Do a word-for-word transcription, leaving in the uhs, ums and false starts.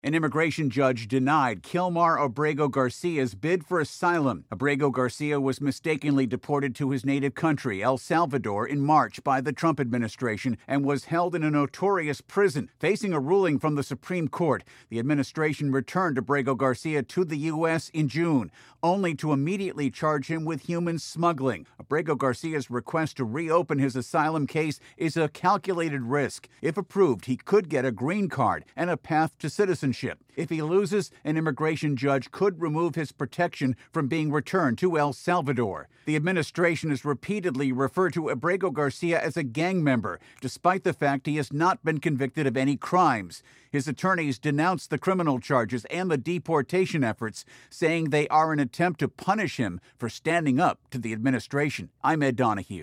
An immigration judge denied Kilmar Abrego Garcia's bid for asylum. Abrego Garcia was mistakenly deported to his native country, El Salvador, in March by the Trump administration and was held in a notorious prison. Facing a ruling from the Supreme Court, the administration returned Abrego Garcia to the U S in June, only to immediately charge him with human smuggling. Abrego Garcia's request to reopen his asylum case is a calculated risk. If approved, he could get a green card and a path to citizenship. If he loses, an immigration judge could remove his protection from being returned to El Salvador. The administration has repeatedly referred to Abrego Garcia as a gang member, despite the fact he has not been convicted of any crimes. His attorneys denounced the criminal charges and the deportation efforts, saying they are an attempt to punish him for standing up to the administration. I'm Ed Donahue.